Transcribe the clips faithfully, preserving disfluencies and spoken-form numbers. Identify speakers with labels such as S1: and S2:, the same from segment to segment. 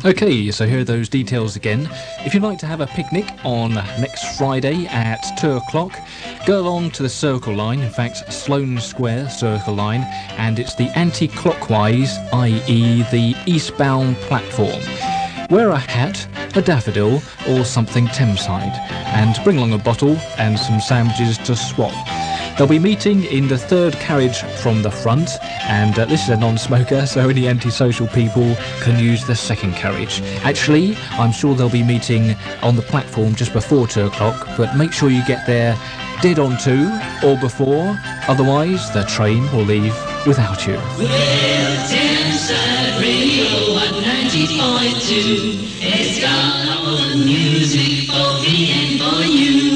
S1: Okay, so here are those details again. If you'd like to have a picnic on next Friday at two o'clock, go along to the Circle Line, in fact Sloane Square Circle Line, and it's the anti-clockwise, that is the eastbound platform. Wear a hat, a daffodil or something Thameside, and bring along a bottle and some sandwiches to swap. They'll be meeting in the third carriage from the front, and uh, this is a non-smoker, so only antisocial people can use the second carriage. Actually, I'm sure they'll be meeting on the platform just before two o'clock, but make sure you get there dead on two or before, otherwise the train will leave without you.
S2: Well, Thameside Radio at ninety point two, it's got all the music for me and for you.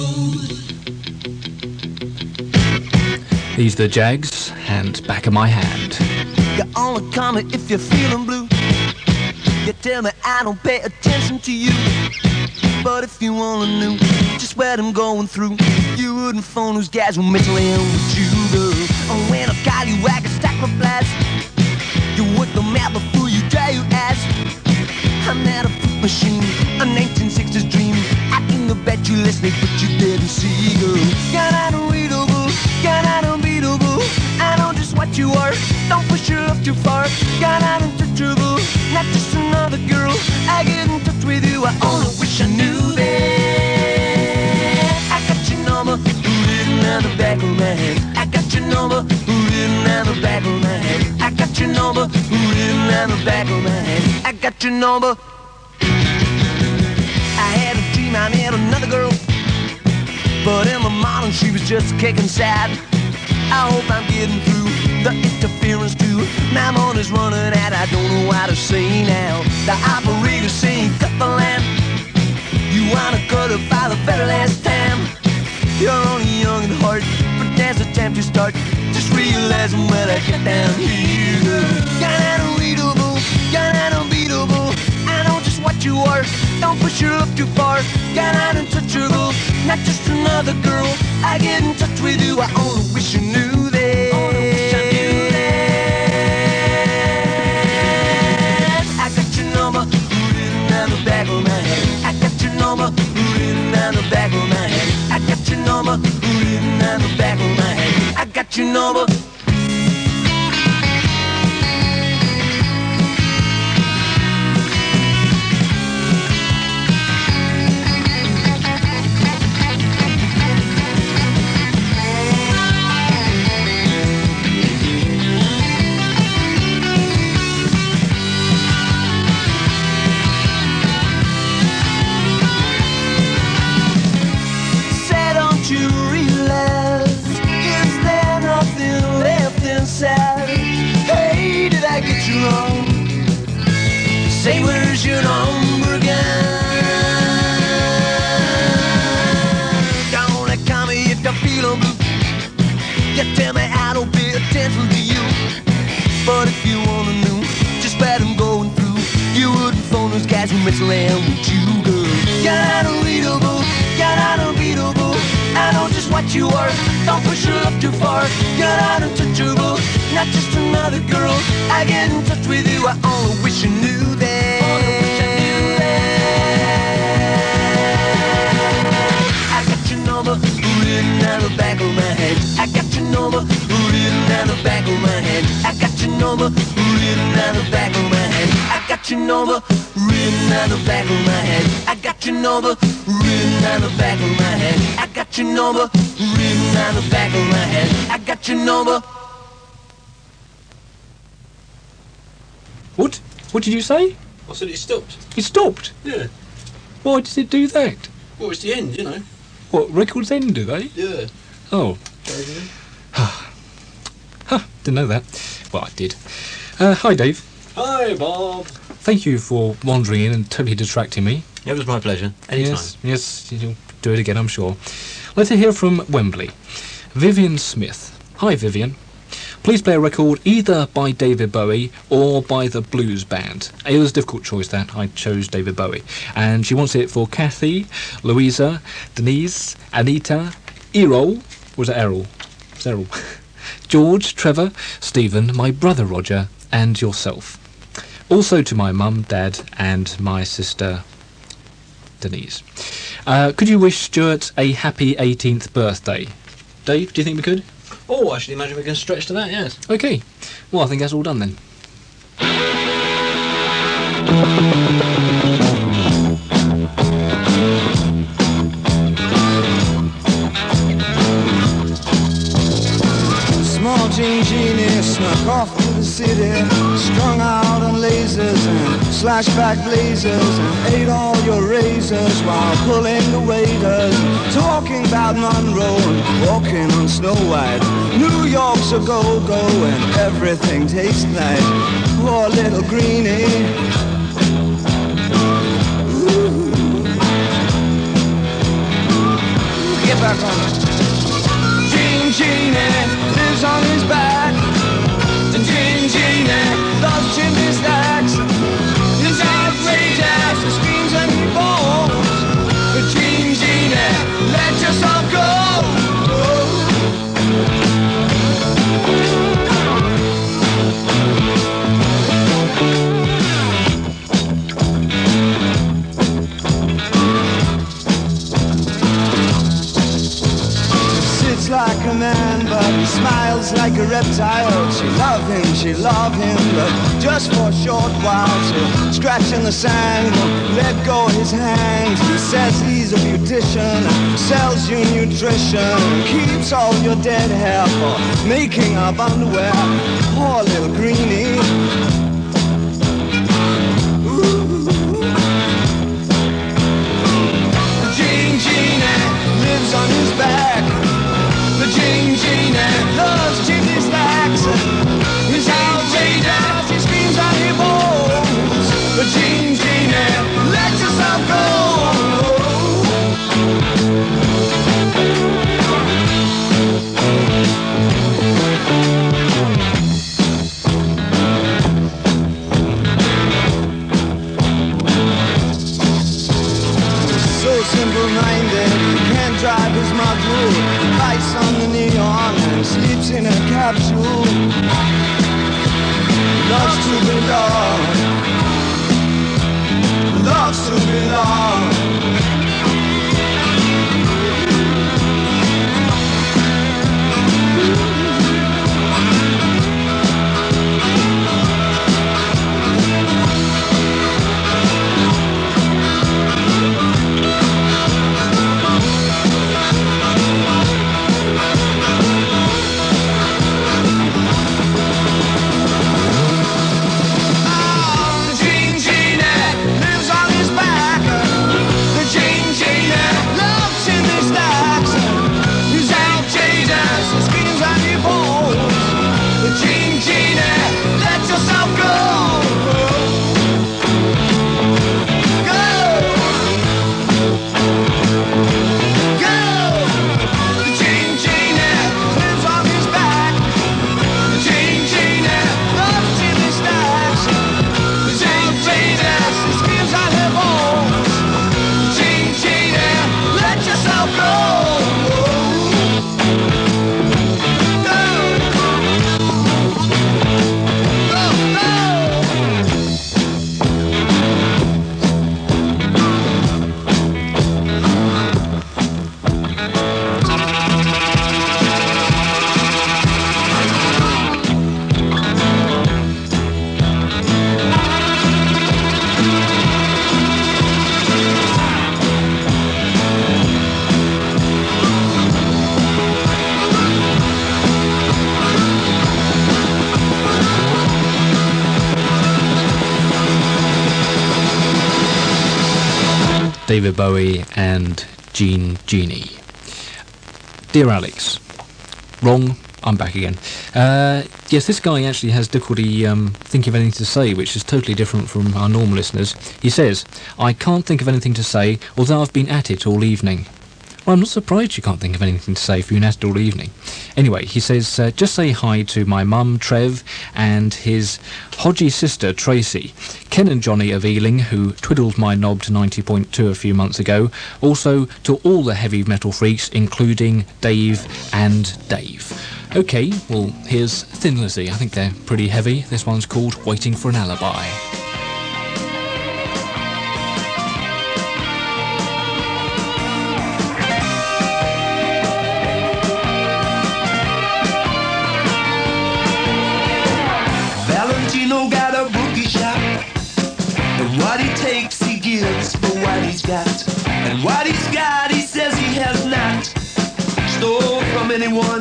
S1: These are the Jags, and Back of My Hand.
S3: You only call me if you're feeling blue. You tell me I don't pay attention to you. But if you only knew just what I'm going through, you wouldn't phone those guys who mentally ill with you, girl. Oh, when I call you, I can stack my blast. You work the map before you dry your ass. I'm not a fruit machine, a nineteen sixties dream. I can bet you listening, but you didn't see, girl. You're not unreadable, you're not unbeatable. I know just what you are, don't push your love too far. You're not untouchable, not just another girl. I get in touch with you, I only wish I knew that. I got your number written on the back of my head. I got your number written on the back of my head. I got your number written on the back of my head. I got your number. I had a dream I met another girl, but in the morning she was just kicking sad. I hope I'm getting through the interference too. My money's running out, I don't know what to say now. The operator's saying cut the lamp. You wanna cut it by the very last time. You're only young at heart, but there's a time to start. Just realizing when I get down here, girl. You're not unreadable, you're not unbeatable. I know just what you are, don't push your love too far. You're not untouchable, not just another girl. I get in touch with you, I only wish you knew that. Only wish I knew that. I got your number written on the back of my head. I got your number written on the back of my head. I got your number written on the back of my head. I got your number. Hey, did I get you wrong? Say, where's your number again? Don't call me if you're feeling blue. You tell me I don't pay attention to you. But if you wanna know just what I'm going through, you wouldn't phone those guys who mess around with you, girl. You're not unreadable, you're not unbeatable. I know just what you are, don't push your love too far. You're not untouchable, not just another girl. I get in touch with you, I only wish you knew that. Only wish I knew that. I got your number written on the back of my head. I got your number written on the back of my head. I got your number written on the back of my head. I got your number written on the back of my head. I got your number written on the back of my head. I got your number written on the back of my head. I got your number.
S1: What? What did you say?
S4: I said it stopped.
S1: It stopped?
S4: Yeah.
S1: Why did it do that?
S4: Well, it's the end, you know.
S1: What, records end, do they?
S4: Yeah.
S1: Oh. Huh, didn't know that. Well, I did. Uh, hi, Dave.
S4: Hi, Bob.
S1: Thank you for wandering in and totally distracting me.
S4: It was my pleasure. Anytime.
S1: Yes, yes, you'll do it again, I'm sure. Let's hear from Wembley. Vivian Smith. Hi, Vivian. Please play a record either by David Bowie or by the Blues Band. It was a difficult choice, that. I chose David Bowie. And she wants it for Kathy, Louisa, Denise, Anita, Errol. Was it Errol? It's Errol. George, Trevor, Stephen, my brother Roger, and yourself. Also to my mum, dad, and my sister Denise. Uh, could you wish Stuart a happy eighteenth birthday? Dave, do you think we could?
S4: Oh, I should imagine we can stretch to that, yes.
S1: Okay. Well, I think that's all done then.
S5: Small Jean Genie snuck off to the city, strung out on lasers and slashback blazers, and ate all your razors while pulling the waiters, talking about Monroe and walking on Snow White. New York's a go-go and everything tastes nice. Poor little greenie. Ooh. Get back on it. Jean Genie lives on his back, and Jean Genie loves chimney stacks. He's outrageous, he screams and he falls. But Jean Genie, let yourself go. Like a man, but he smiles like a reptile. She love him, she love him, but just for a short while. She'll scratch in the sand, let go his hands. He says he's a beautician, sells you nutrition, keeps all your dead hair for making up underwear. Poor little greenie. Ooh. Jean Genie lives on his back. The Jean Genie loves chimney stacks. He's outrageous, he screams and he bowls. The Jean Genie, let yourself go. So simple-minded, he can't drive his module. Lights on the neon and sleeps in a capsule. Loves to belong, loves to belong.
S1: David Bowie and Jean Genie. Dear Alex, wrong, I'm back again. Uh, yes, this guy actually has difficulty um, thinking of anything to say, which is totally different from our normal listeners. He says, I can't think of anything to say, although I've been at it all evening. Well, I'm not surprised you can't think of anything to say if you've been at it all evening. Anyway, he says, uh, just say hi to my mum, Trev, and his Hodgie sister, Tracy, Ken and Johnny of Ealing, who twiddled my knob to ninety point two a few months ago, also to all the heavy metal freaks, including Dave and Dave. OK, well, here's Thin Lizzy. I think they're pretty heavy. This one's called Waiting for an Alibi.
S3: takes for what he's got. And what he's got, he says he has not stole from anyone.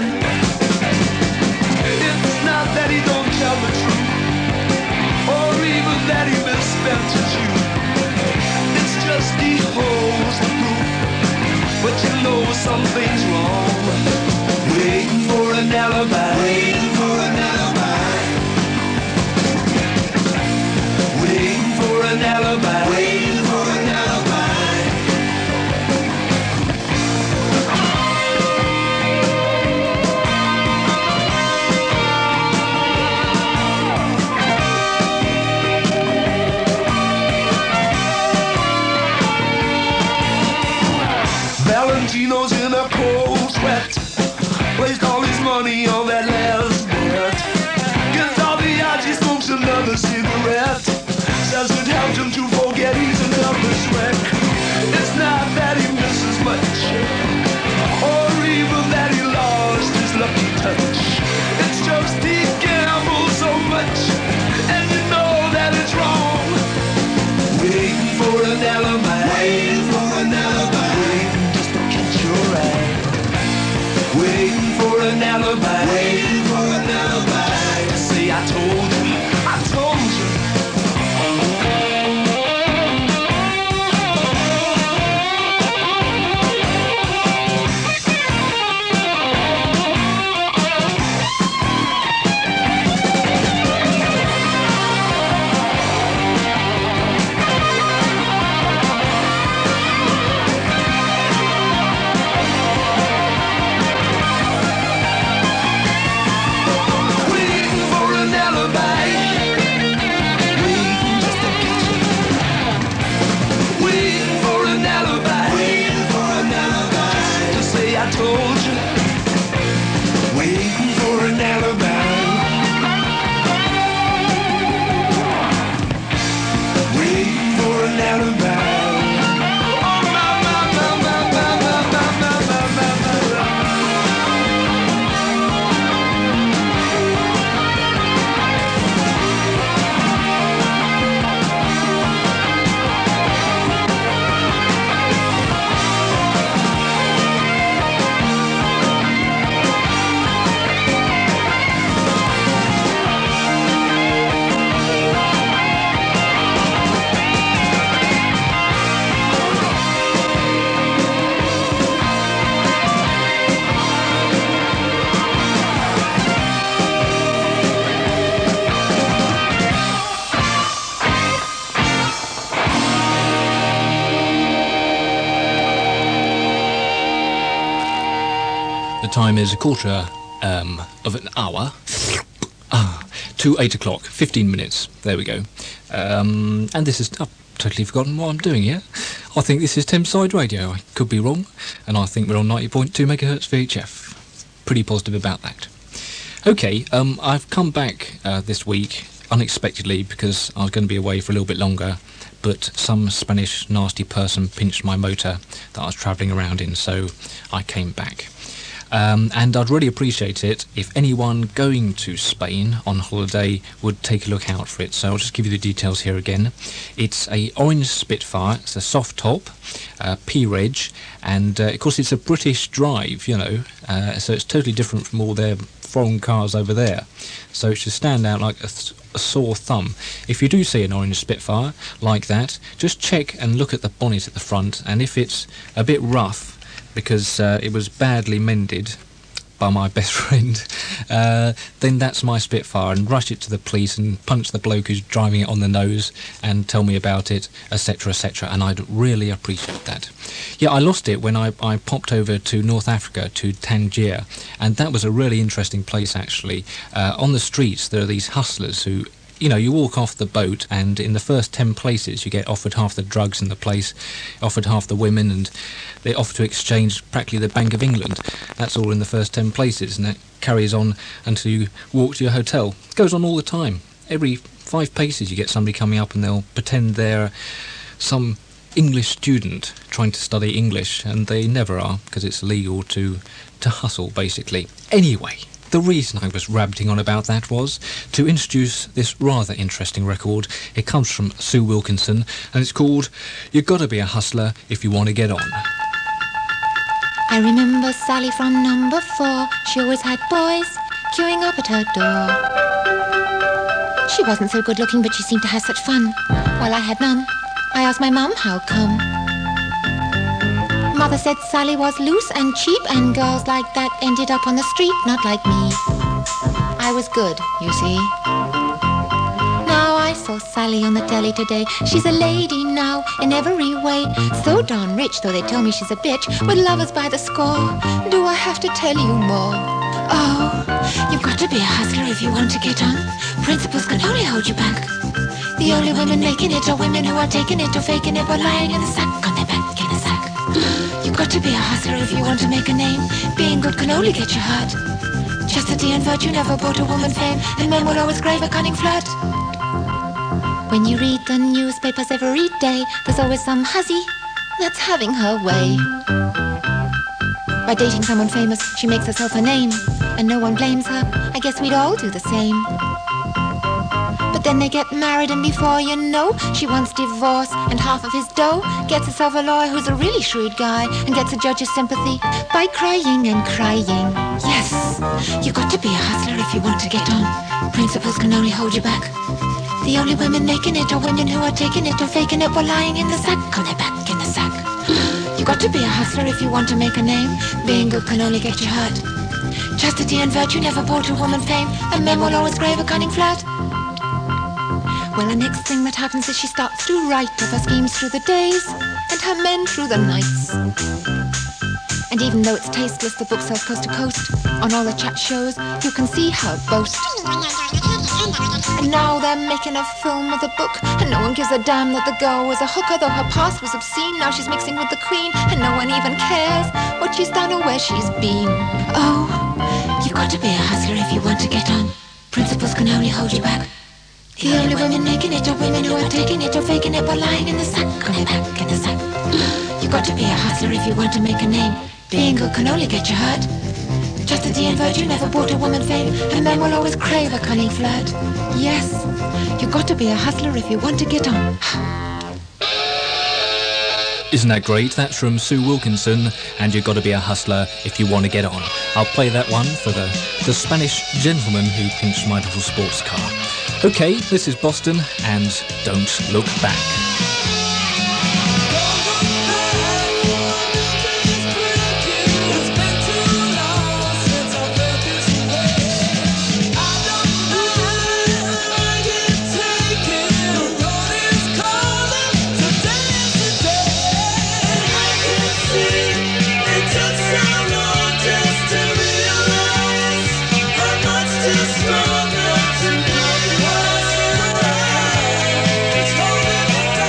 S3: It's not that he don't tell the truth, or even that he misspent his youth. It's just he holds the proof, but you know something's wrong. Waiting for an alibi, waiting for an alibi, waiting for an alibi, waiting for an alibi. Valentino's in a cold sweat, placed all his money on that last bet. Against all the odds, he smokes another cigarette. Says it helped him to forget he's a nervous wreck. It's not that he misses much, or even that he lost his lucky touch. It's just he gambles so much, and you know that it's wrong. Waiting for an alibi, waiting for an alibi, waiting just to catch your eye. Waiting for an alibi, waiting for an alibi, to say I told you, I told you. I told you, waiting for an alibi, waiting for an alibi. Oh, my, my, my, my, my, my, my, my, my, my,
S1: The time is a quarter um, of an hour ah, to eight o'clock, fifteen minutes. There we go. Um, and this is... I've totally forgotten what I'm doing here. I think this is Thameside Radio. I could be wrong. And I think we're on ninety point two megahertz V H F. Pretty positive about that. Okay, um, I've come back uh, this week unexpectedly because I was going to be away for a little bit longer, but some Spanish nasty person pinched my motor that I was travelling around in, so I came back. Um, and I'd really appreciate it if anyone going to Spain on holiday would take a look out for it. So I'll just give you the details here again. It's a orange Spitfire, it's a soft top, uh, P-Reg, and uh, of course it's a British drive, you know, uh, so it's totally different from all their foreign cars over there. So it should stand out like a, th a sore thumb. If you do see an orange Spitfire like that, just check and look at the bonnet at the front, and if it's a bit rough, because uh, it was badly mended by my best friend, uh, then that's my Spitfire, and rush it to the police and punch the bloke who's driving it on the nose and tell me about it, etc, etc, and I'd really appreciate that. Yeah, I lost it when I, I popped over to North Africa, to Tangier, and that was a really interesting place actually. Uh, on the streets there are these hustlers who, you know, you walk off the boat and in the first ten places you get offered half the drugs in the place, offered half the women, and they offer to exchange practically the Bank of England. That's all in the first ten places, and that carries on until you walk to your hotel. It goes on all the time. Every five paces you get somebody coming up and they'll pretend they're some English student trying to study English, and they never are, because it's illegal to, to hustle, basically. Anyway, The reason I was rabbiting on about that was to introduce this rather interesting record. It comes from Sue Wilkinson, and it's called You Gotta Be a Hustler If You Want to Get On.
S6: I remember Sally from number four. She always had boys queuing up at her door. She wasn't so good looking, but she seemed to have such fun. Well, I had none. I asked my mum how come. Mother said Sally was loose and cheap, and girls like that ended up on the street, not like me. I was good, you see. Now I saw Sally on the telly today. She's a lady now in every way. So darn rich, though they tell me she's a bitch, with lovers by the score. Do I have to tell you more? Oh, you've got to be a hustler if you want to get on. Principles can only hold you back. The only women making it are women who are taking it or faking it while lying in the sack on their back in a sack. You've got to be a hustler if you want to make a name. Being good can only get you hurt. Chastity and virtue never brought a woman fame, and men will always crave a cunning flirt. When you read the newspapers every day, there's always some hussy that's having her way. By dating someone famous, she makes herself a name, and no one blames her. I guess we'd all do the same. But then they get married, and before you know, she wants divorce and half of his dough. Gets herself a lawyer who's a really shrewd guy, and gets a judge's sympathy by crying and crying. Yes, you've got to be a hustler if you want to get on. Principles can only hold you back. The only women making it are women who are taking it or faking it while lying in the sack on their back in the sack. You've got to be a hustler if you want to make a name. Being good can only get you hurt. Chastity and virtue never brought a woman fame, and men will always crave a cunning flirt. Well, the next thing that happens is she starts to write of her schemes through the days and her men through the nights. And even though it's tasteless, the book sells coast to coast. On all the chat shows, you can see her boast. And now they're making a film of the book, and no one gives a damn that the girl was a hooker. Though her past was obscene, now she's mixing with the queen, and no one even cares what she's done or where she's been. Oh, you've got to be a hustler if you want to get on. Principles can only hold you back. The only women making it are women who are taking it or faking it while lying in the sack on their back in the sack. You've got to be a hustler if you want to make a name. Being good can only get you hurt. Chastity and virtue never brought a woman fame, and men will always crave a cunning flirt. Yes, you've got to be a hustler if you want to get on.
S1: Isn't that great? That's from Sue Wilkinson, and You've Got to Be a Hustler If You Want to Get On. I'll play that one for the, the Spanish gentleman who pinched my little sports car. Okay, this is Boston, and Don't Look Back.
S7: Strong enough to know what I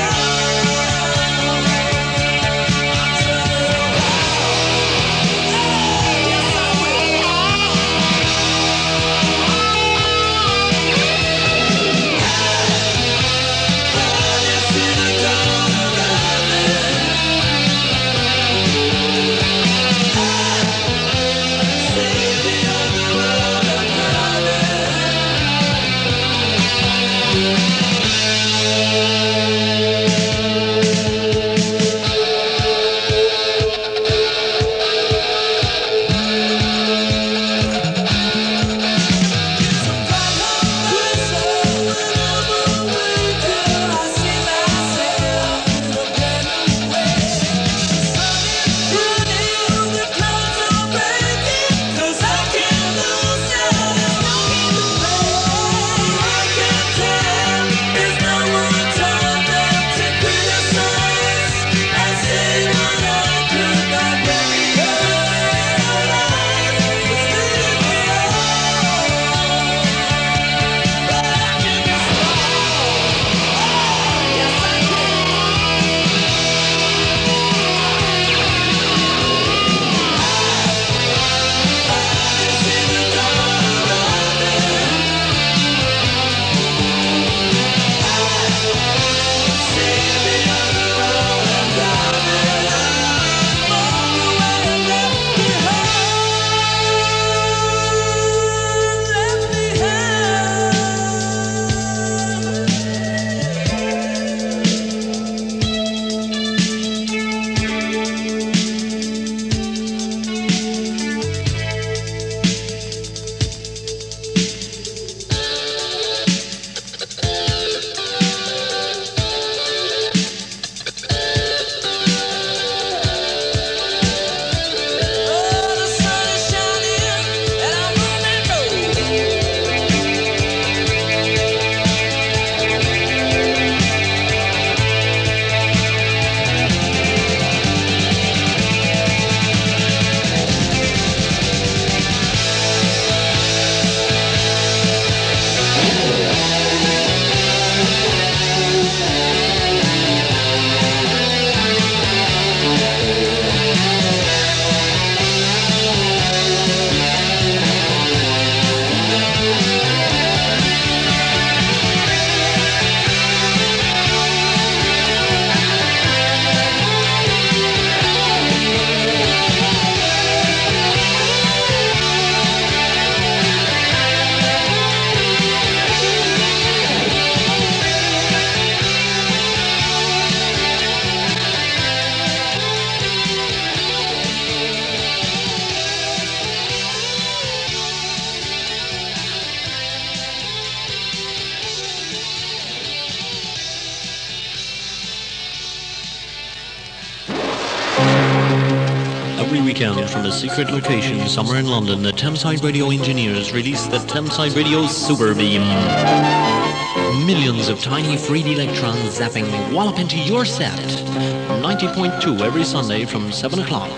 S4: Every weekend from a secret location somewhere in London, the Thameside Radio engineers release the Thameside Radio Super Beam. Millions of tiny three D electrons zapping wallop into your set. ninety point two every Sunday from seven o'clock.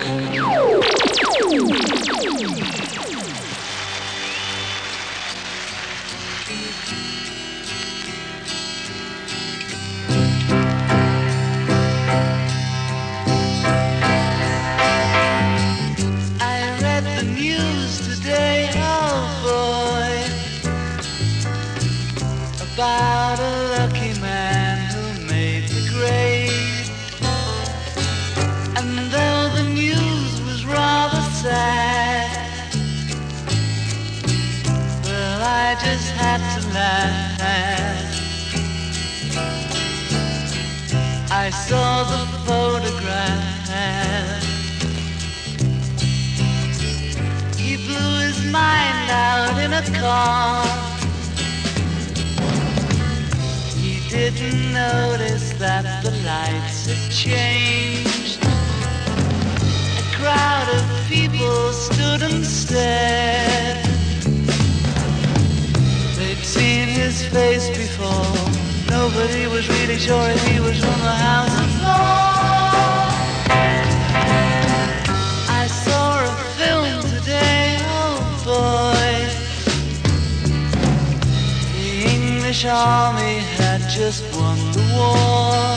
S5: About a lucky man who made the grade. And though the news was rather sad, well, I just had to laugh. I saw the photograph. He blew his mind out in a car. Didn't notice that the lights had changed. A crowd of people stood and stared. They'd seen his face before. Nobody was really sure if he was from the House of Lords. I saw a film today, oh boy. The English army had just won the war.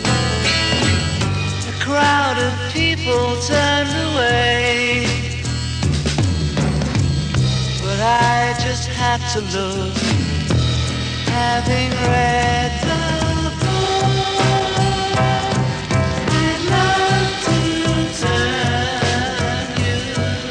S5: A crowd of people turned away, but I just had to look, having read the book. I'd love to turn you.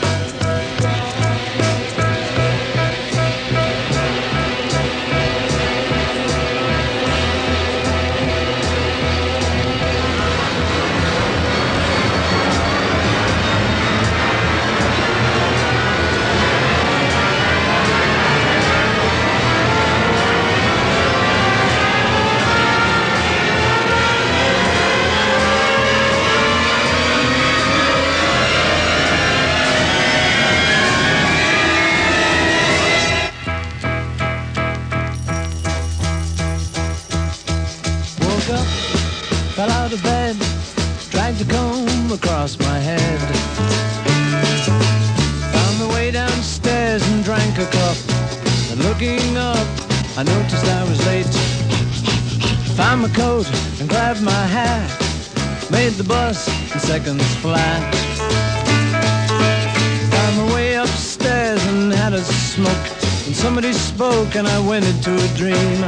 S7: Fell out of bed, dragged a comb across my head. Found my way downstairs and drank a cup. And looking up, I noticed I was late. Found my coat and grabbed my hat. Made the bus in seconds flat. Found my way upstairs and had a smoke. And somebody spoke and I went into a dream.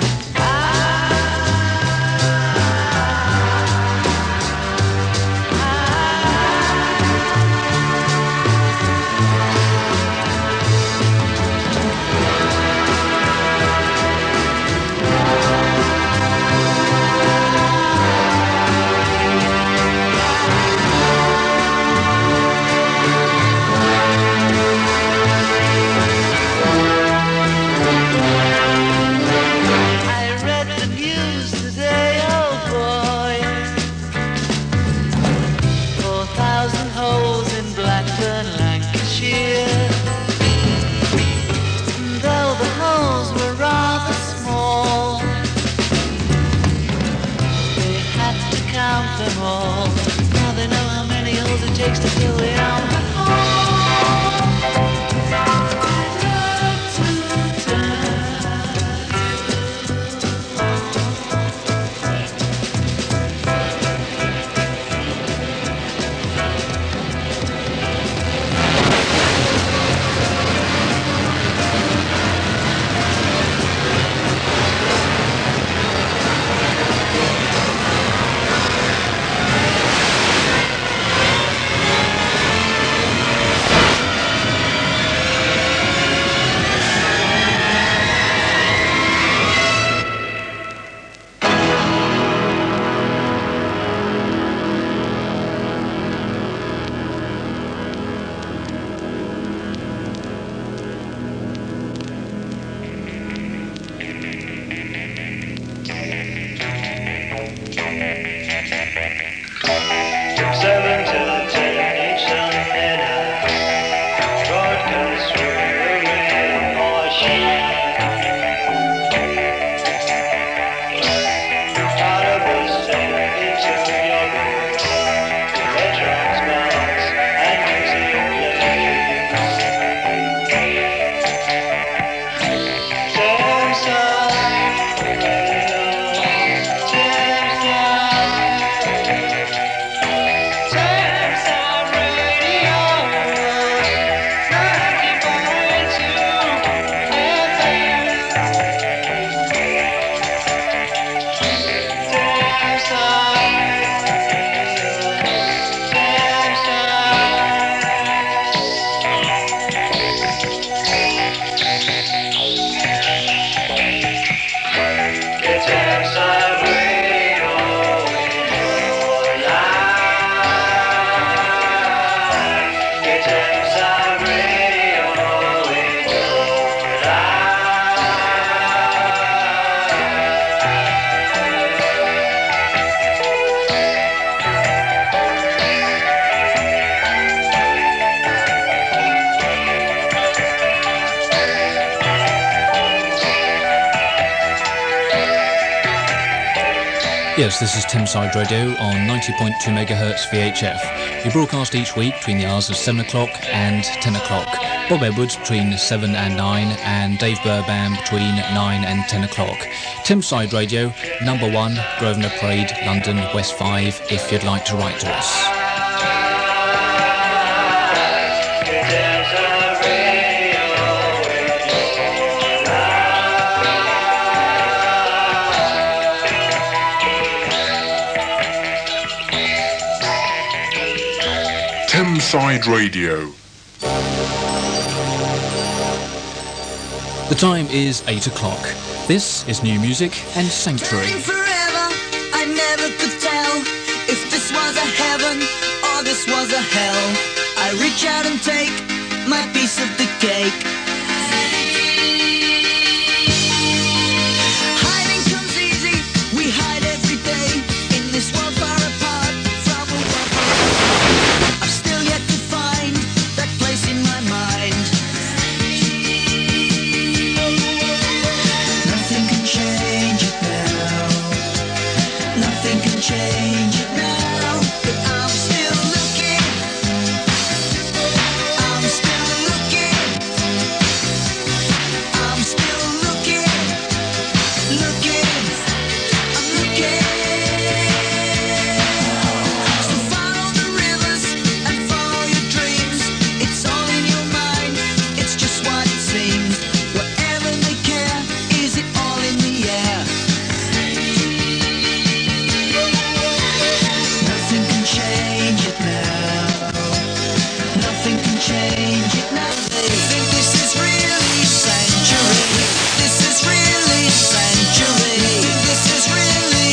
S1: Yes, this is Thameside Radio on ninety point two megahertz V H F. We broadcast each week between the hours of seven o'clock and ten o'clock. Bob Edwards between seven and nine, and Dave Burban between nine and ten o'clock. Thameside Radio, number one, Grosvenor Parade, London, West five, if you'd like to write to us.
S8: Thameside Radio.
S1: The time is eight o'clock. This is New Music and Sanctuary.
S9: Forever, I never could tell if this was a heaven or this was a hell. I reach out and take my piece of the cake. Hiding comes easy, we hide every day in this world far apart from a world. I've still yet to find that place in my mind. Nothing can change it now. Nothing can change it now. But I'm still looking. I'm still looking. I'm still looking. Looking. I'm looking. So follow the rivers and follow your dreams. It's all in your mind. It's just what it seems. Whatever they care, is it all in the air? Nothing can change it now. Nothing can change it now. They think this is really sanctuary. This is really sanctuary. This is really.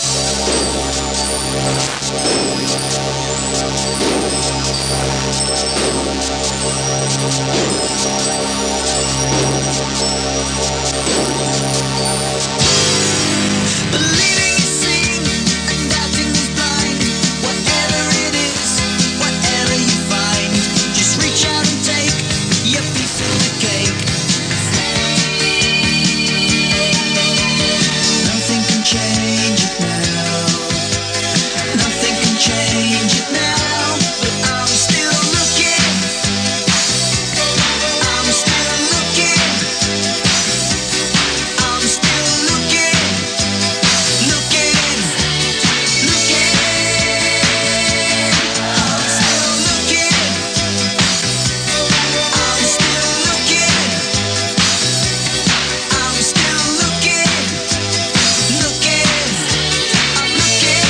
S9: Believing is seeing and doubting is blind. Whatever it is, whatever you find, just reach out and take your piece of the cake. Nothing can change it now. Nothing can change it now. But I'm still looking. I'm still looking. I'm still looking. Looking, looking, I'm still looking, I'm still looking, I'm still looking, looking, I'm looking,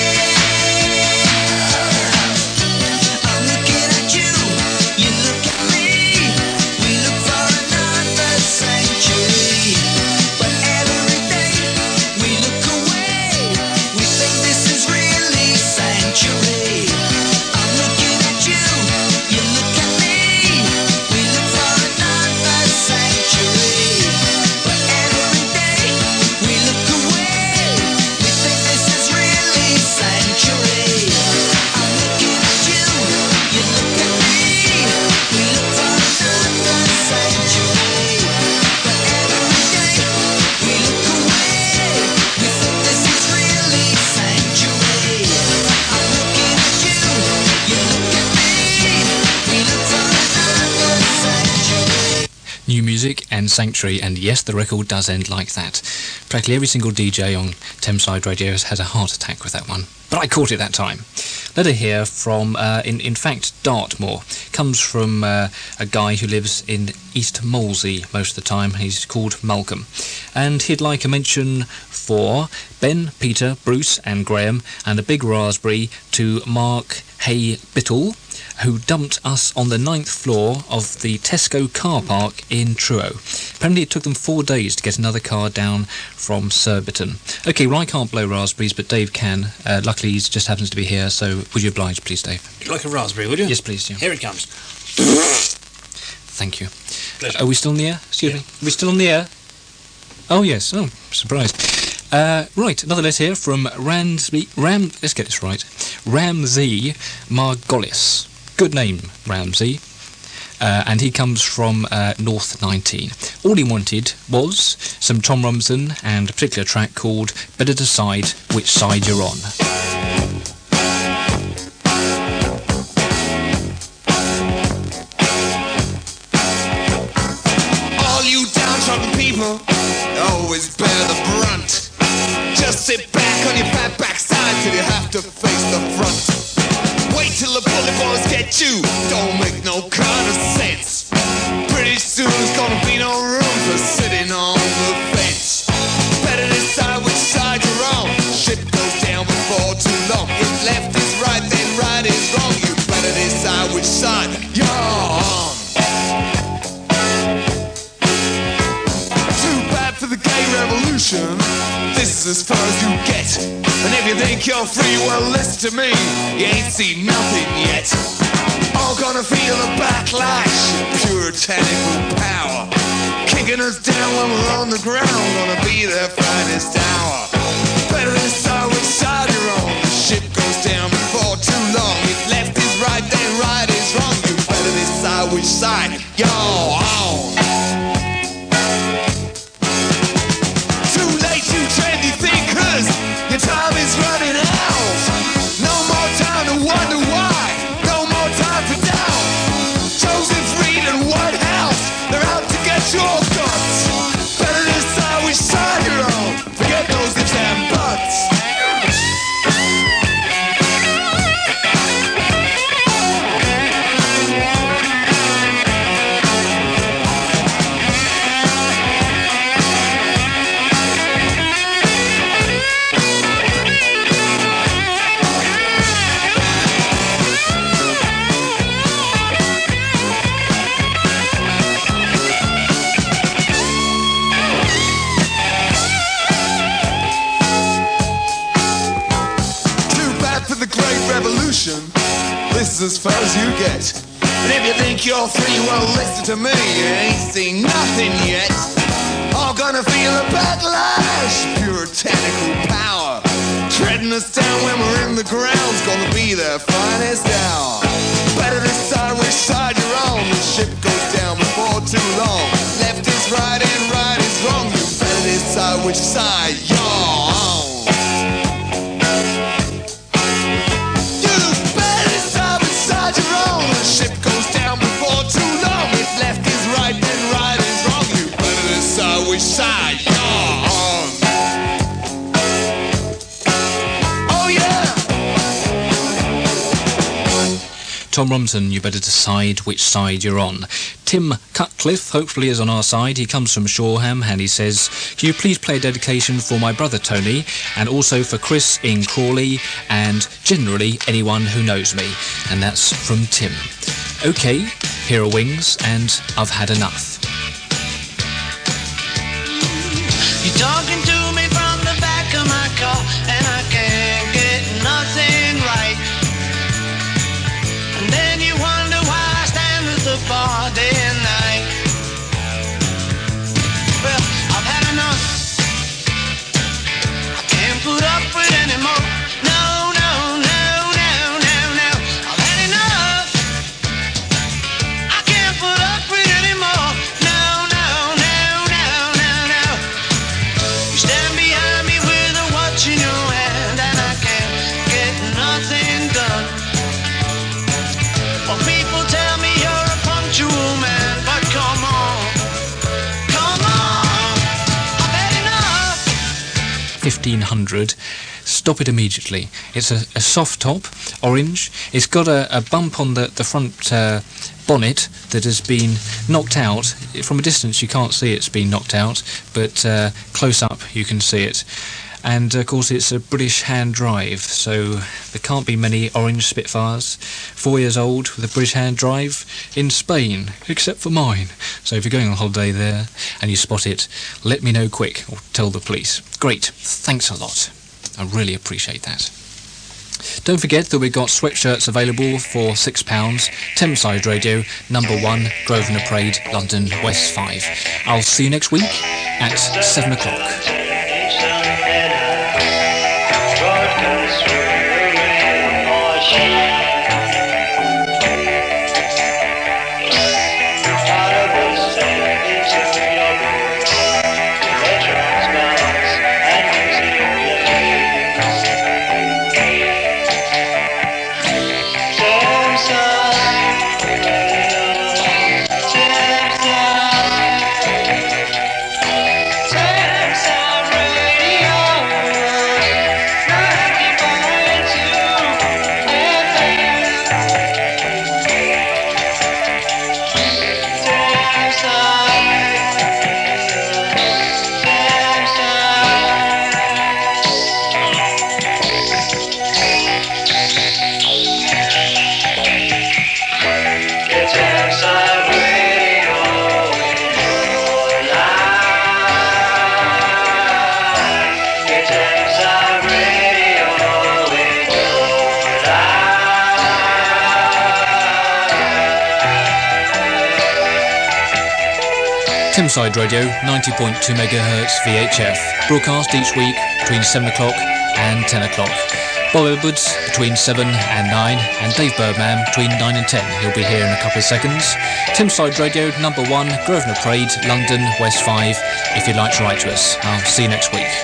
S9: I'm looking at you, you look at me, we look for another sanctuary, but every day we look away, we think this is really sanctuary. I'm looking at you, you look at me, we look for another sanctuary, but every day we look away, we think this is really sanctuary. I'm looking at you, you look at me, we look for another sanctuary, but every day we look away, we think this is really sanctuary. I'm looking at you, you look at me, we look for another sanctuary.
S1: New Music and Sanctuary, and yes, the record does end like that. Practically every single D J on Thameside Radio has had a heart attack with that one, but I caught it that time. Letter here from, uh, in, in fact, Dartmoor. Comes from uh, a guy who lives in East Molesey most of the time. He's called Malcolm. And he'd like a mention for Ben, Peter, Bruce and Graham, and a big raspberry to Mark Hay Bittle, who dumped us on the ninth floor of the Tesco car park in Truro. Apparently it took them four days to get another car down from Surbiton. OK, well, I can't blow raspberries, but Dave can. Uh, luckily, he just happens to be here, so would you oblige, please, Dave?
S10: You'd like a raspberry, would you?
S1: Yes, please, yeah.
S10: Here it comes.
S1: Thank you.
S10: Pleasure.
S1: Are we still on the air? Excuse
S10: Yeah.
S1: me. Are we still on the air? Oh, yes. Oh, surprised. Uh, right, another letter here from Ramsby... Ram... Let's get this right. Ramsey Margolis. Good name, Ramsey. uh, and he comes from uh, North nineteen. All he wanted was some Tom Rumson and a particular track called Better Decide Which Side You're On.
S5: All you downtrodden people always bear the brunt. Just sit back on your fat backside till you have to face the front. Wait till the bullet boys get you, don't make no kind of sense. Pretty soon there's gonna be no room for sitting on the fence. Better decide which side you're on. Shit goes down before too long. If left is right, then right is wrong. You better decide which side you're on. Too bad for the gay revolution. This is as far as you get. And if you think you're free, well listen to me, you ain't seen nothing yet. All gonna feel a backlash, puritanical power, kicking us down when we're on the ground, gonna be their finest hour. Better decide which side you're on. The ship goes down before too long. If left is right, then right is wrong. You better decide which side you're on. Too late, you trendy thinkers, your time is running out. No more time to wonder why, no more time for doubt. Joseph Reed and White House, they're out to get your guts. Better decide which side you're on. Forget those ifs and buts. This is as far as you get. And if you think you're free, well listen to me, you ain't seen nothing yet. All gonna feel a backlash, puritanical power, treading us down when we're in the ground's gonna be their finest hour. Better decide which side you're on. The ship goes down before too long. Left is right and right is wrong. You better decide which side you're on. The ship goes down before too long. If left is right, then right is wrong. You better decide which side you're on. Oh yeah!
S1: Tom Rumson, you better decide which side you're on. Tim Cutcliffe hopefully is on our side. He comes from Shoreham and he says, can you please play a dedication for my brother Tony and also for Chris in Crawley and generally anyone who knows me. And that's from Tim. Okay, here are Wings and I've had enough.
S9: You're talking to me from the back of my car and I can't get nothing right. And then you wonder why I stand at the bar day and night. Well, I've had enough. I can't put up with anymore. No, no, no, no, no, no. I've had enough. I can't put up with anymore. No, no, no, no, no, no. You stand behind me with a watch in your hand and I can't get nothing done. Well, people tell me you're a punctual man, but come on, come on, I've had enough.
S1: fifteen hundred. Stop it immediately. It's a, a soft top, orange. It's got a, a bump on the, the front uh, bonnet that has been knocked out. From a distance you can't see it's been knocked out, but uh, close up you can see it. And of course it's a British hand drive, so there can't be many orange Spitfires. Four years old with a British hand drive in Spain, except for mine. So if you're going on holiday there and you spot it, let me know quick or tell the police. Great, thanks a lot. I really appreciate that. Don't forget that we've got sweatshirts available for six pounds. Thameside Radio, number one, Grosvenor Parade, London, West five. I'll see you next week at seven o'clock. Thameside Radio, ninety point two megahertz V H F, broadcast each week between seven o'clock and ten o'clock. Bob Edwards between seven and nine, and Dave Birdman between nine and ten. He'll be here in a couple of seconds. Thameside Radio, number one, Grosvenor Parade, London, West five, if you'd like to write to us. I'll see you next week.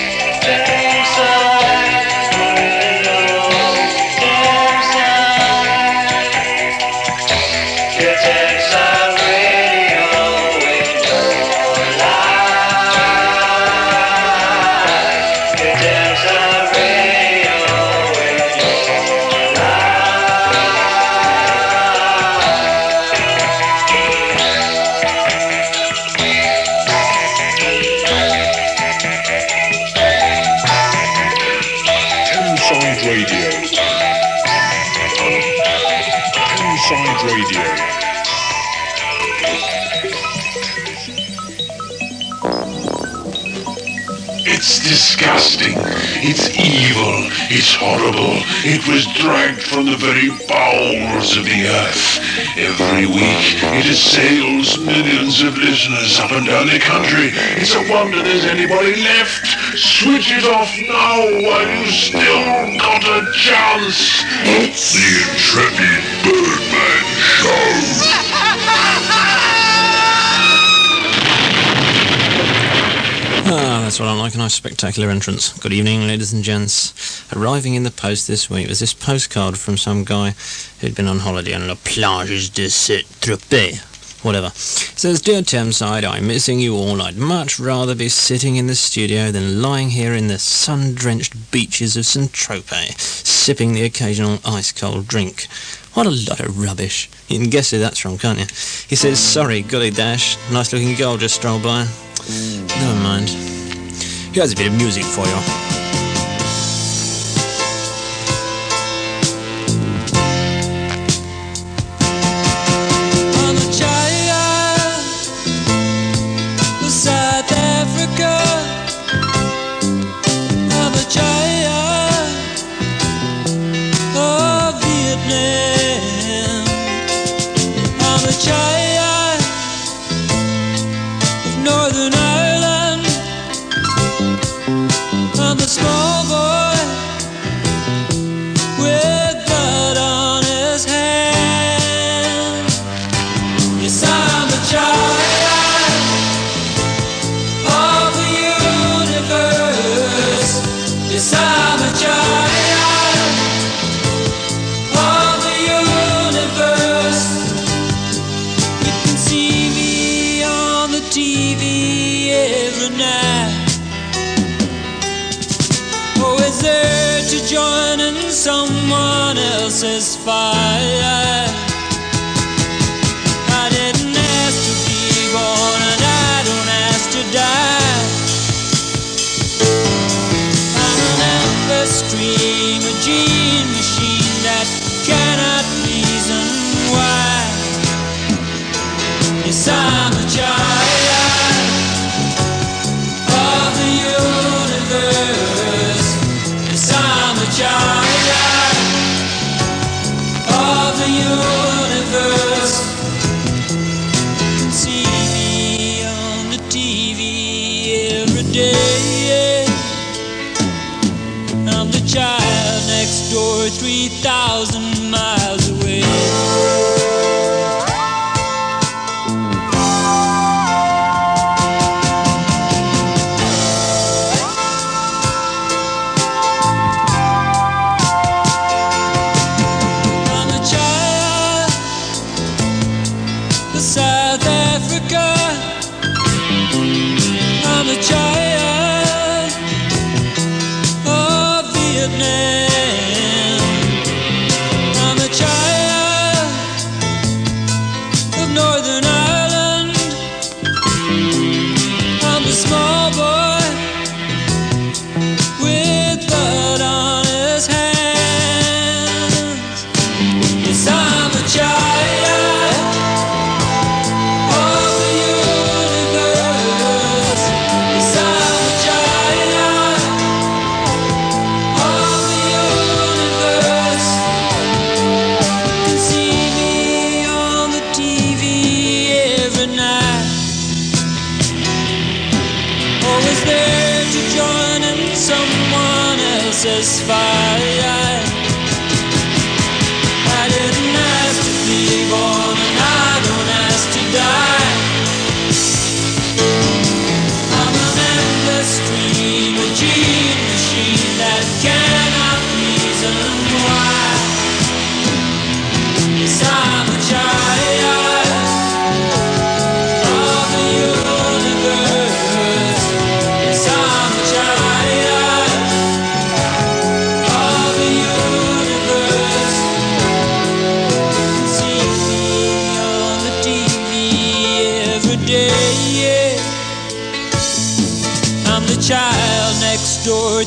S8: It's disgusting, it's evil, it's horrible. It was dragged from the very bowels of the earth. Every week it assails millions of listeners up and down the country. It's a wonder there's anybody left. Switch it off now while you still got a chance. It's the Intrepid Birdman Show.
S4: Ah, that's what I like, a nice spectacular entrance. Good evening, ladies and gents. Arriving in the post this week was this postcard from some guy who'd been on holiday on La Plage de Saint-Tropez. Whatever. It says, Dear Thameside, I'm missing you all. I'd much rather be sitting in the studio than lying here in the sun-drenched beaches of Saint-Tropez, sipping the occasional ice-cold drink. What a lot of rubbish. You can guess who that's from, can't you? He says, sorry, golly dash, nice-looking girl just strolled by. Never mind. Here's a bit of music for you.
S7: On the Chaya, the South Africa, on the Chaya of Vietnam, on the Chaya of Northern Ireland, I'm the small boy with blood on his hand. Yes, I'm a child of the universe. Yes, I'm a child of the universe. You can see me on the T V every night. Always there to join in someone else's fire. I didn't ask to be born and I don't ask to die. I'm an endless stream, a gene machine that cannot reason why. Yes, I'm a child of the universe. Yes, I'm a child of the universe. See me on the T V every day. I'm the child next door, three thousand miles away. South Africa, I'm a child of Vietnam, I'm a child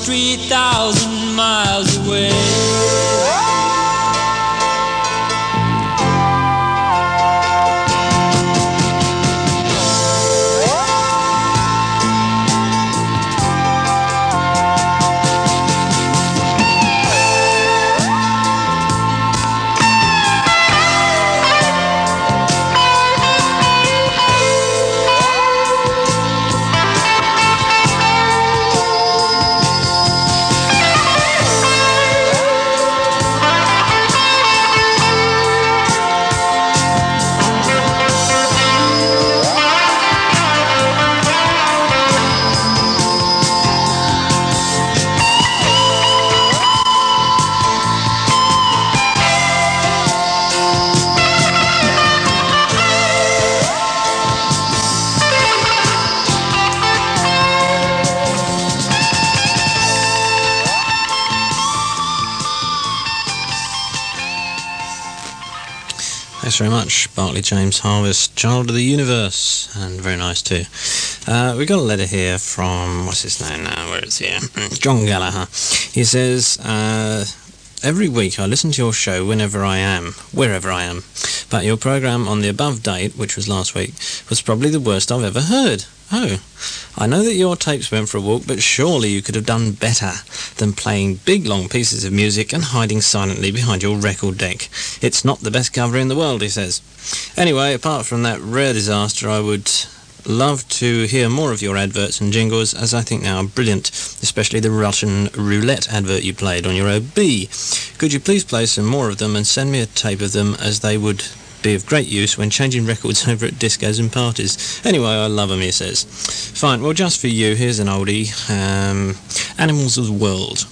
S10: three thousand miles away.
S4: Thanks very much, Barclay James Harvest, Child of the Universe, and very nice too. Uh, we got a letter here from, what's his name now, where is he? John Gallagher. He says, uh, every week I listen to your show whenever I am, wherever I am, but your programme on the above date, which was last week, was probably the worst I've ever heard. Oh, I know that your tapes went for a walk, but surely you could have done better than playing big long pieces of music and hiding silently behind your record deck. It's not the best cover in the world, he says. Anyway, apart from that rare disaster, I would love to hear more of your adverts and jingles, as I think they are brilliant, especially the Russian roulette advert you played on your O B. Could you please play some more of them and send me a tape of them, as they would be of great use when changing records over at discos and parties. Anyway, I love them, he says. Fine, well, just for you, here's an oldie. Um, Animals of the World.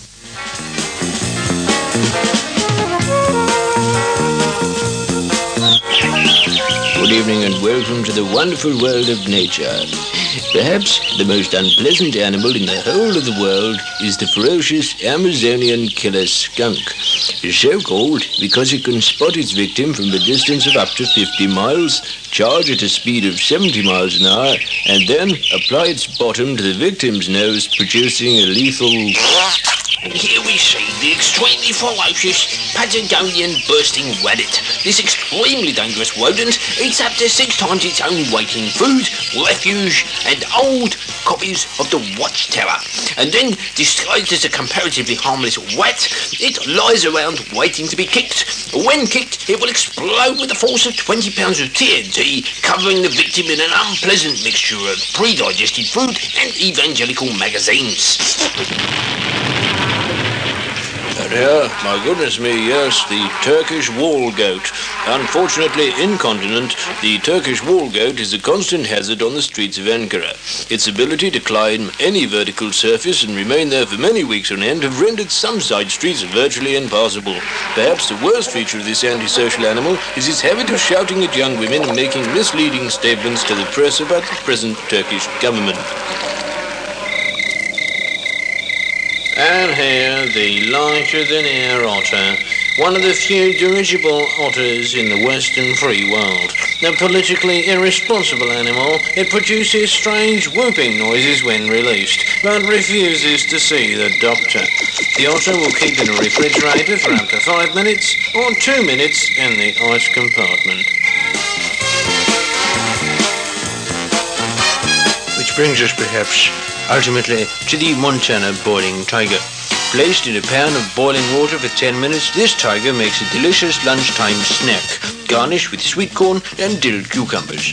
S11: Good evening and welcome to the wonderful world of nature. Perhaps the most unpleasant animal in the whole of the world is the ferocious Amazonian killer skunk. So called because it can spot its victim from a distance of up to fifty miles, charge at a speed of seventy miles an hour, and then apply its bottom to the victim's nose, producing a lethal...
S12: And here we see the extremely ferocious Patagonian bursting rabbit. This extremely dangerous rodent eats up to six times its own weight in food, refuge, and old copies of the Watchtower. And then, disguised as a comparatively harmless rat, it lies around waiting to be kicked. When kicked, it will explode with the force of twenty pounds of T N T, covering the victim in an unpleasant mixture of pre-digested food and evangelical magazines.
S11: Yeah, my goodness me, yes, the Turkish wall goat. Unfortunately incontinent, the Turkish wall goat is a constant hazard on the streets of Ankara. Its ability to climb any vertical surface and remain there for many weeks on end have rendered some side streets virtually impassable. Perhaps the worst feature of this antisocial animal is its habit of shouting at young women and making misleading statements to the press about the present Turkish government.
S4: And here, the larger-than-air otter, one of the few dirigible otters in the Western free world. A politically irresponsible animal, it produces strange whooping noises when released, but refuses to see the doctor. The otter will keep in a refrigerator for up to five minutes, or two minutes in the ice compartment.
S11: Which brings us, perhaps, ultimately to the Montana boiling tiger. Placed in a pan of boiling water for ten minutes, this tiger makes a delicious lunchtime snack, garnished with sweet corn and dill cucumbers.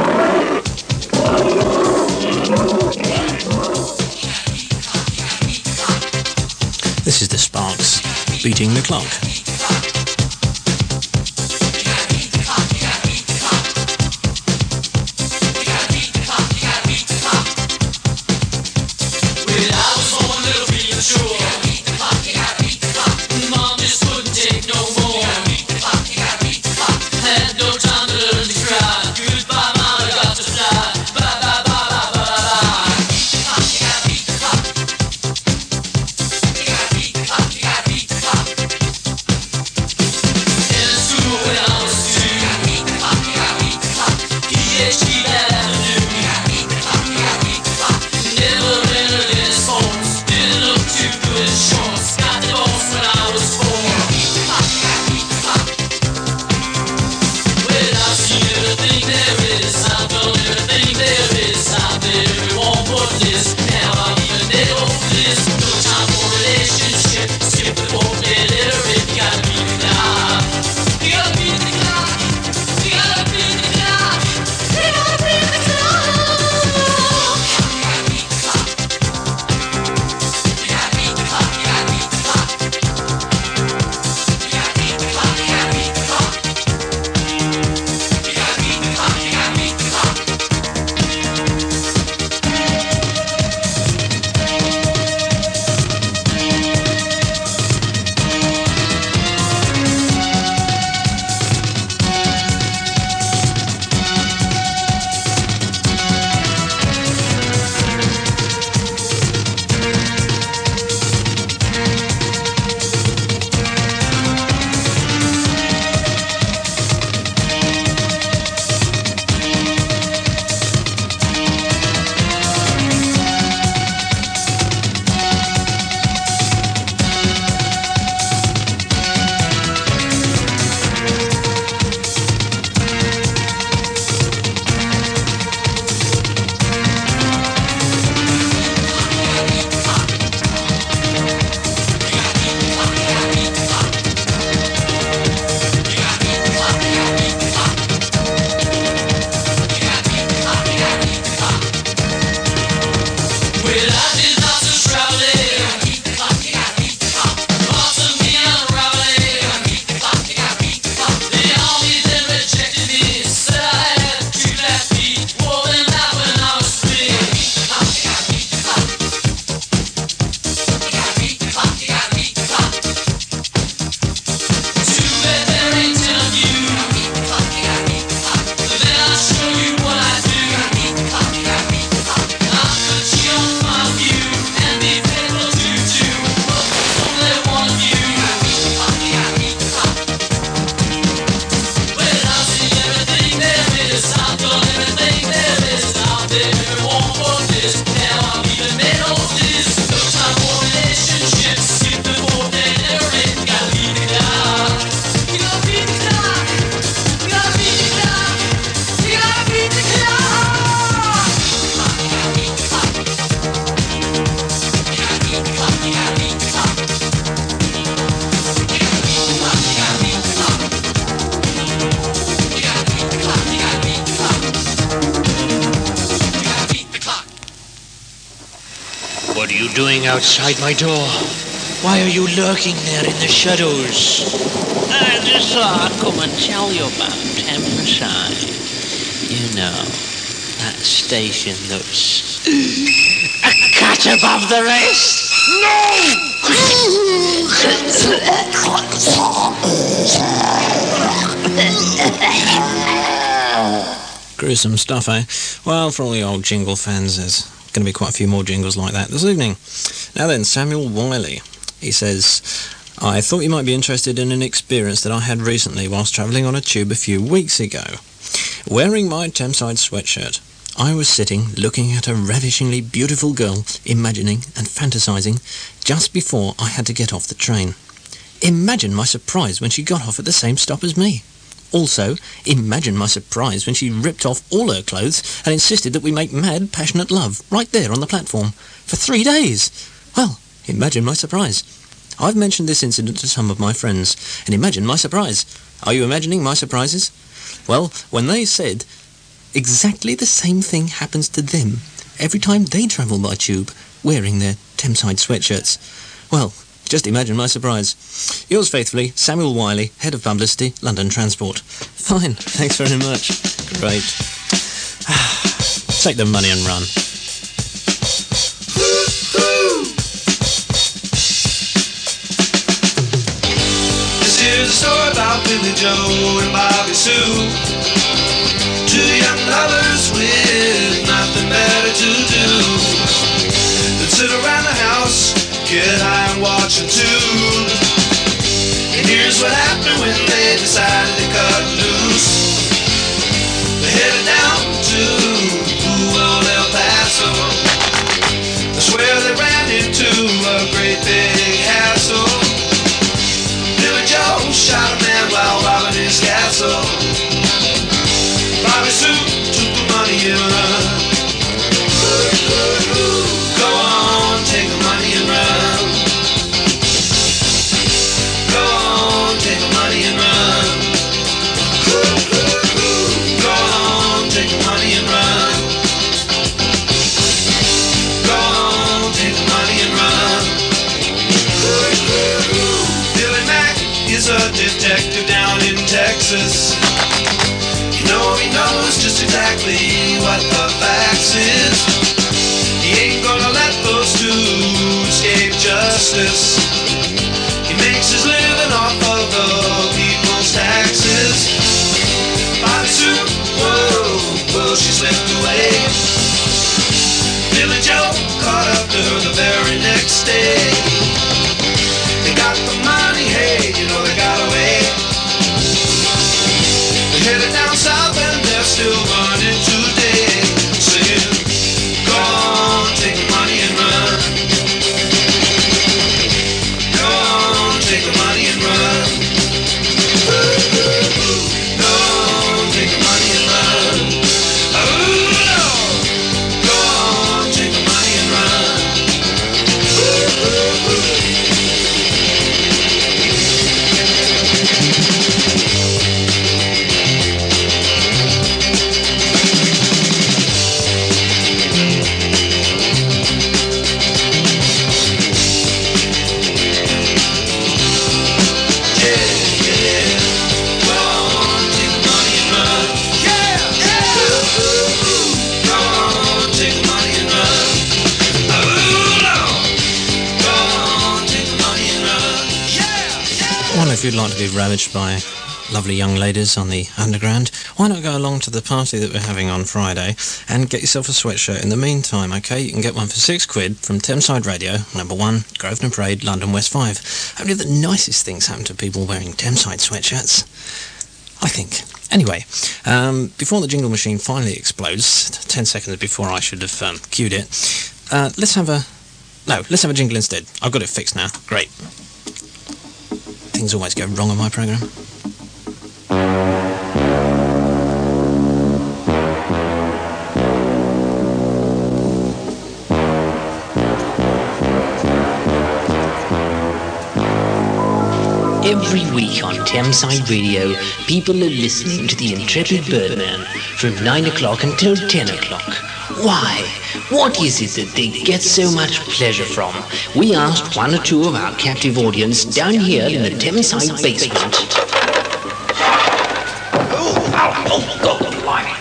S4: This is the Sparks, beating the clock.
S12: doing outside my door? Why are you lurking there in the shadows?
S13: I just thought I'd come and tell you about Thameside. You know, that station that's a cut above the rest.
S4: Gruesome stuff, eh? Well, for all the old jingle fans, there's going to be quite a few more jingles like that this evening. Now then, Samuel Wiley. He says, I thought you might be interested in an experience that I had recently whilst travelling on a tube a few weeks ago. Wearing my Thameside sweatshirt, I was sitting looking at a ravishingly beautiful girl, imagining and fantasising just before I had to get off the train. Imagine my surprise when she got off at the same stop as me. Also, imagine my surprise when she ripped off all her clothes and insisted that we make mad, passionate love right there on the platform for three days. Well, imagine my surprise. I've mentioned this incident to some of my friends, and imagine my surprise. Are you imagining my surprises? Well, when they said exactly the same thing happens to them every time they travel by tube wearing their Thameside sweatshirts. Well, just imagine my surprise. Yours faithfully, Samuel Wiley, Head of Publicity, London Transport. Fine, thanks very much. Great. Take the money and run.
S5: This is a story about Billy Joe and Bobby Sue. Two young lovers with nothing better to do. They'd sit around the house, get high and watch a tube. And here's what happened when they decided to cut loose. They headed down to old El Paso. That's where they ran into a great big hassle. Billy Joe shot a man while robbing his castle. Bobby Sue took the money and run. Go on, take the money and run. Go on, take the money and run. Go on, take the money and run. Go on, take the money and run. Billy Mack is a detective down in Texas. You know he knows just exactly what the facts is. He ain't gonna let those two escape justice. He makes his living off of the people's taxes. Bobby Sue, whoa, whoa, she slipped away. Billy Joe caught up to her the very next day. They got the money, hey, you know they got away. They headed down south and they're still running today. Singing, go on, take the money and run. Go on, take the money and run. Go on, take the money and run. Oh, no. Go on, take the money and run.
S4: If you'd like to be ravaged by lovely young ladies on the Underground, why not go along to the party that we're having on Friday and get yourself a sweatshirt in the meantime, okay? You can get one for six quid from Thameside Radio, number one, Grosvenor Parade, London West five. I believe the nicest things happen to people wearing Thameside sweatshirts, I think. Anyway, um, before the jingle machine finally explodes, ten seconds before I should have um, cued it, uh, let's have a... No, let's have a jingle instead. I've got it fixed now. Great. Things always go wrong on my programme.
S12: Every week on Thameside Radio, people are listening to the Intrepid Birdman from nine o'clock until ten o'clock. Why? What is it that they get so much pleasure from? We asked one or two of our captive audience down here in the Thameside basement. Oh, ow, oh, God, blimey.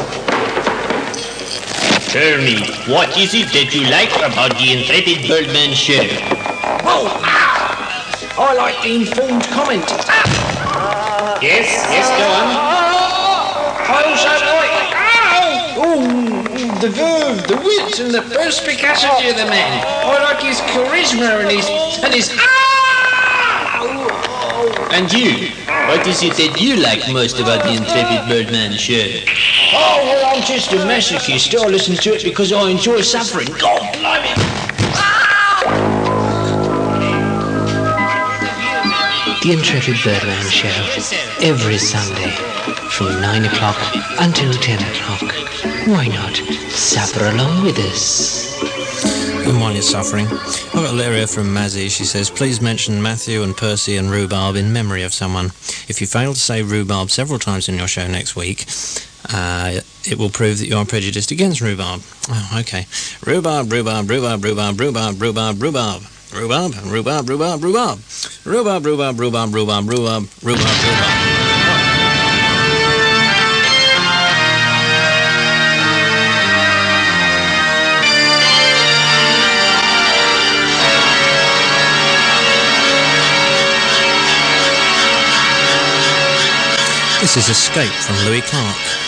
S12: Tell me, what is it that you like about the Intrepid Birdman show? Oh, ah! I like the informed comment. Ah! Yes, yes, go on. I also like... Oh, the verve, the wit, and the perspicacity of the man. I like his charisma and his... and his... Ah! And you? What is it that you like most about the Intrepid Birdman show? Oh, well, I'm just a masochist. I listen to it because I enjoy suffering. God, blimey! The Intrepid Birdman show, every Sunday, from nine o'clock until ten o'clock. Why not suffer along with us?
S4: And while you're suffering, I've got a letter here from Mazzy. She says, please mention Matthew and Percy and Rhubarb in memory of someone. If you fail to say Rhubarb several times in your show next week, uh, it will prove that you are prejudiced against Rhubarb. Oh, okay. Rhubarb, Rhubarb, Rhubarb, Rhubarb, Rhubarb, Rhubarb, Rhubarb. Rhubarb, Rhubarb, Rhubarb, Rhubarb. Rhubarb, Rhubarb, Rhubarb, Rhubarb, Rhubarb, Rhubarb, Rhubarb. This is Escape from Louis Clark.